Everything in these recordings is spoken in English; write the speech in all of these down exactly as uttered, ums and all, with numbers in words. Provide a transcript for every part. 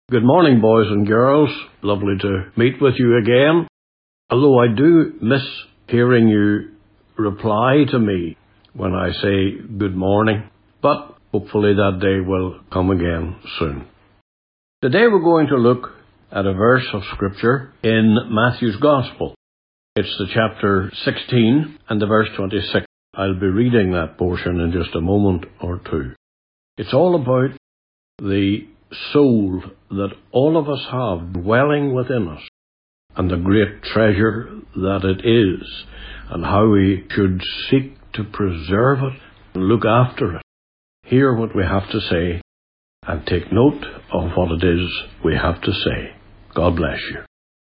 Good morning, boys and girls. Lovely to meet with you again. Although I do miss hearing you reply to me when I say good morning, but hopefully that day will come again soon. Today we're going to look at a verse of Scripture in Matthew's Gospel. It's the chapter sixteen and the verse twenty-six. I'll be reading that portion in just a moment or two. It's all about the soul that all of us have dwelling within us, and the great treasure that it is, and how we should seek to preserve it and look after it. Hear what we have to say, and take note of what it is we have to say. God bless you.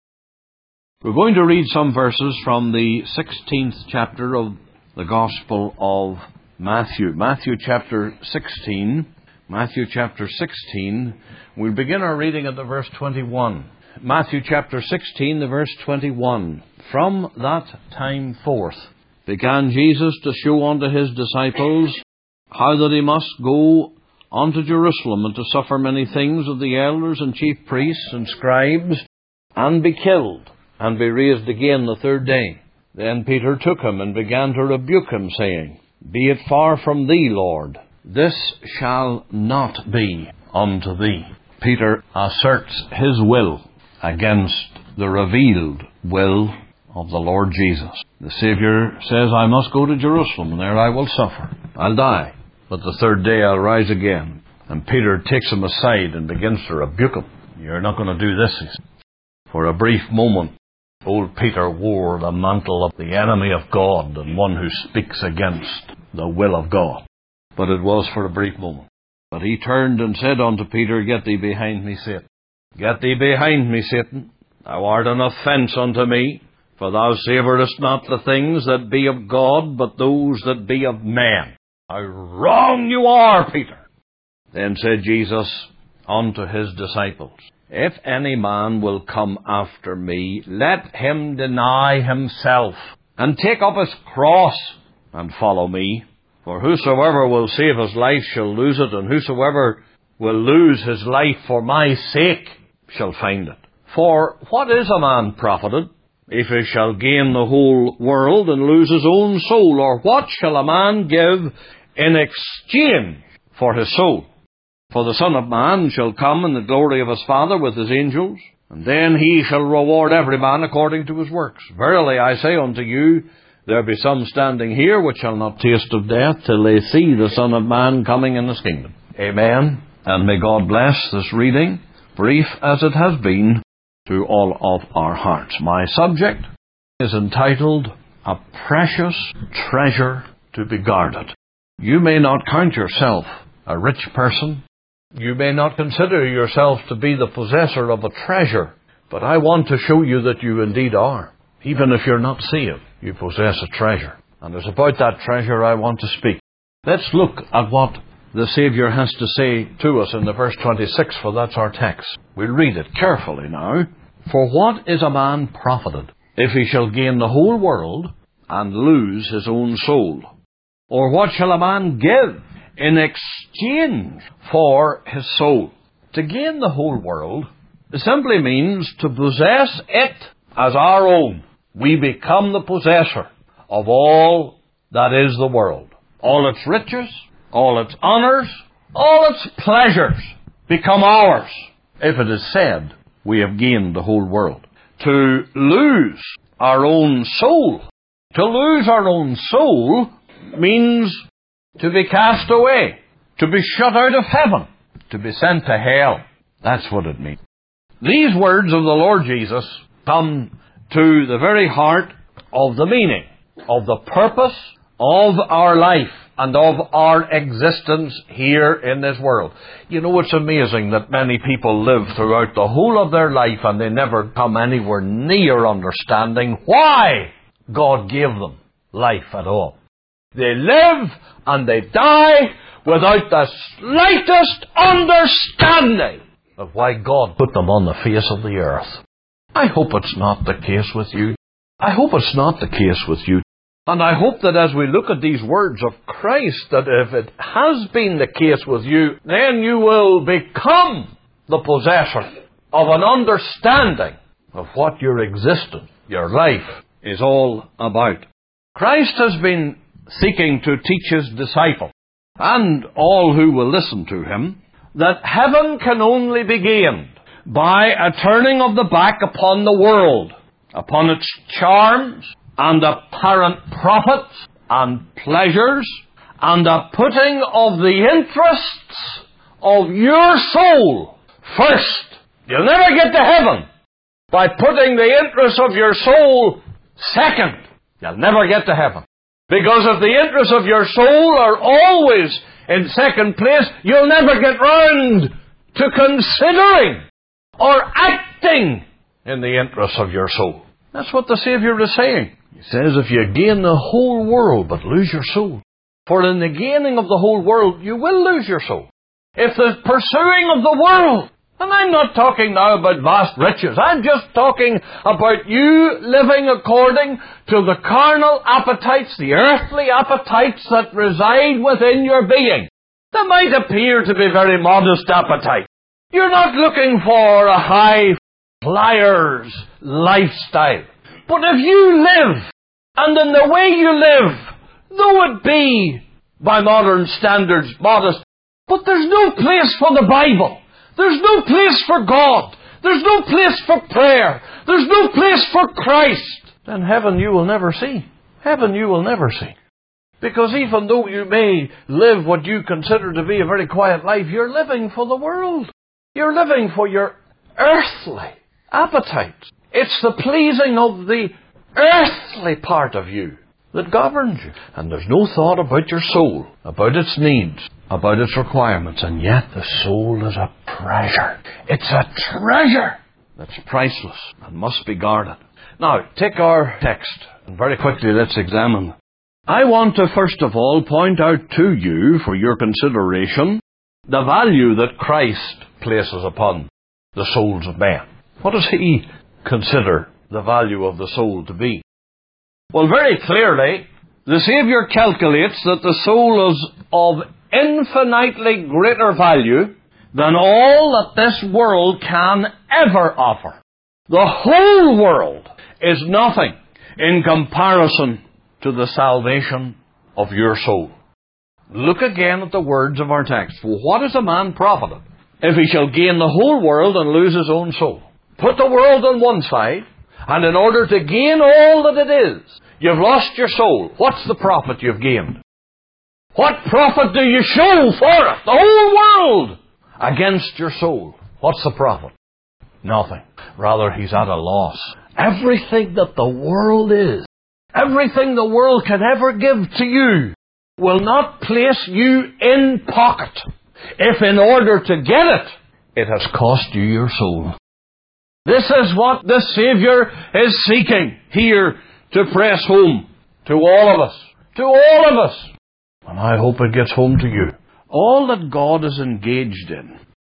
We're going to read some verses from the sixteenth chapter of the Gospel of Matthew. Matthew chapter sixteen. Matthew chapter sixteen, we'll begin our reading at the verse twenty-one. Matthew chapter sixteen, the verse twenty-one. From that time forth began Jesus to show unto his disciples how that he must go unto Jerusalem and to suffer many things of the elders and chief priests and scribes, and be killed, and be raised again the third day. Then Peter took him and began to rebuke him, saying, Be it far from thee, Lord. This shall not be unto thee. Peter asserts his will against the revealed will of the Lord Jesus. The Saviour says, I must go to Jerusalem, and there I will suffer. I'll die, but the third day I'll rise again. And Peter takes him aside and begins to rebuke him. You're not going to do this, he says. For a brief moment, old Peter wore the mantle of the enemy of God and one who speaks against the will of God. But it was for a brief moment. But he turned and said unto Peter, Get thee behind me, Satan. Get thee behind me, Satan. Thou art an offence unto me, for thou savourest not the things that be of God, but those that be of men. How wrong you are, Peter. Then said Jesus unto his disciples, If any man will come after me, let him deny himself, and take up his cross, and follow me. For whosoever will save his life shall lose it, and whosoever will lose his life for my sake shall find it. For what is a man profited, if he shall gain the whole world and lose his own soul? Or what shall a man give in exchange for his soul? For the Son of Man shall come in the glory of his Father with his angels, and then he shall reward every man according to his works. Verily I say unto you, there be some standing here which shall not taste of death till they see the Son of Man coming in his kingdom. Amen. And may God bless this reading, brief as it has been, to all of our hearts. My subject is entitled, A Precious Treasure to be Guarded. You may not count yourself a rich person. You may not consider yourself to be the possessor of a treasure. But I want to show you that you indeed are. Even if you're not saved, you possess a treasure. And it's about that treasure I want to speak. Let's look at what the Saviour has to say to us in the verse twenty-six, for that's our text. We'll read it carefully now. For what is a man profited, if he shall gain the whole world and lose his own soul? Or what shall a man give in exchange for his soul? To gain the whole world simply means to possess it as our own. We become the possessor of all that is the world. All its riches, all its honours, all its pleasures become ours. If it is said, we have gained the whole world. To lose our own soul. To lose our own soul means to be cast away, to be shut out of heaven, to be sent to hell. That's what it means. These words of the Lord Jesus come to the very heart of the meaning, of the purpose of our life and of our existence here in this world. You know, it's amazing that many people live throughout the whole of their life and they never come anywhere near understanding why God gave them life at all. They live and they die without the slightest understanding of why God put them on the face of the earth. I hope it's not the case with you. I hope it's not the case with you. And I hope that as we look at these words of Christ, that if it has been the case with you, then you will become the possessor of an understanding of what your existence, your life, is all about. Christ has been seeking to teach his disciples, and all who will listen to him, that heaven can only be gained by a turning of the back upon the world, upon its charms and apparent profits and pleasures, and a putting of the interests of your soul first. You'll never get to heaven by putting the interests of your soul second. You'll never get to heaven. Because if the interests of your soul are always in second place, you'll never get round to considering or acting in the interests of your soul. That's what the Saviour is saying. He says, if you gain the whole world but lose your soul, for in the gaining of the whole world you will lose your soul. If the pursuing of the world, and I'm not talking now about vast riches, I'm just talking about you living according to the carnal appetites, the earthly appetites that reside within your being. They might appear to be very modest appetites. You're not looking for a high flyer's lifestyle. But if you live, and in the way you live, though it be, by modern standards, modest, but there's no place for the Bible. There's no place for God. There's no place for prayer. There's no place for Christ. Then heaven you will never see. Heaven you will never see. Because even though you may live what you consider to be a very quiet life, you're living for the world. You're living for your earthly appetites. It's the pleasing of the earthly part of you that governs you. And there's no thought about your soul, about its needs, about its requirements. And yet the soul is a treasure. It's a treasure that's priceless and must be guarded. Now, take our text, and very quickly let's examine it. I want to first of all point out to you, for your consideration, the value that Christ places upon the souls of men. What does he consider the value of the soul to be? Well, very clearly, the Saviour calculates that the soul is of infinitely greater value than all that this world can ever offer. The whole world is nothing in comparison to the salvation of your soul. Look again at the words of our text. For what is a man profited if he shall gain the whole world and lose his own soul? Put the world on one side, and in order to gain all that it is, you've lost your soul. What's the profit you've gained? What profit do you show for it? The whole world against your soul. What's the profit? Nothing. Rather, he's at a loss. Everything that the world is, everything the world can ever give to you, will not place you in pocket if in order to get it, it has cost you your soul. This is what the Saviour is seeking here to press home to all of us. To all of us. And I hope it gets home to you. All that God is engaged in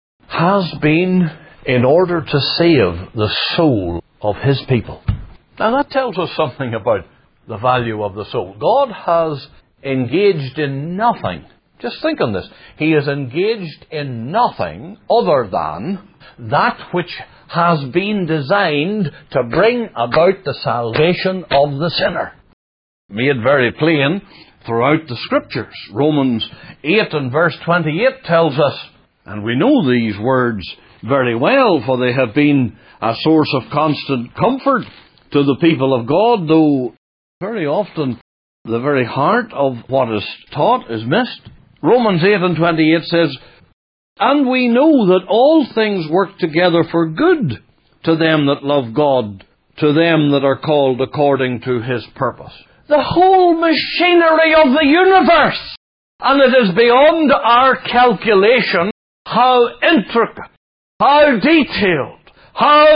has been in order to save the soul of His people. Now that tells us something about the value of the soul. God has engaged in nothing. Just think on this. He is engaged in nothing other than that which has been designed to bring about the salvation of the sinner. Made very plain throughout the Scriptures. Romans eight and verse twenty-eight tells us, and we know these words very well, for they have been a source of constant comfort to the people of God, though very often the very heart of what is taught is missed. Romans eight and twenty-eight says, and we know that all things work together for good to them that love God, to them that are called according to His purpose. The whole machinery of the universe, and it is beyond our calculation how intricate, how detailed, how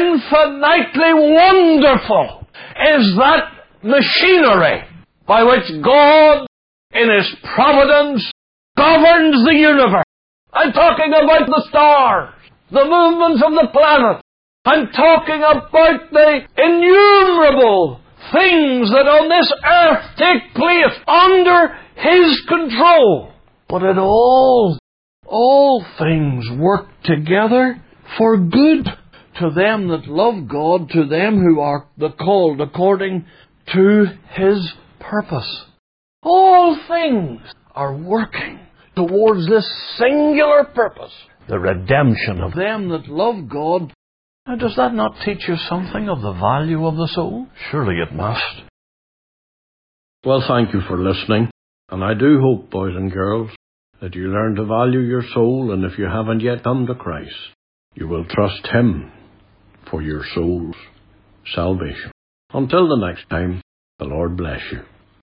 infinitely wonderful is that machinery by which God, in His providence, governs the universe. I'm talking about the stars, the movements of the planets. I'm talking about the innumerable things that on this earth take place under His control. But it all all things work together for good to them that love God, to them who are the called according to His purpose. All things are working towards this singular purpose, the redemption of them that love God. Now, does that not teach you something of the value of the soul? Surely it must. Well, thank you for listening. And I do hope, boys and girls, that you learn to value your soul, and if you haven't yet come to Christ, you will trust Him for your soul's salvation. Until the next time, the Lord bless you.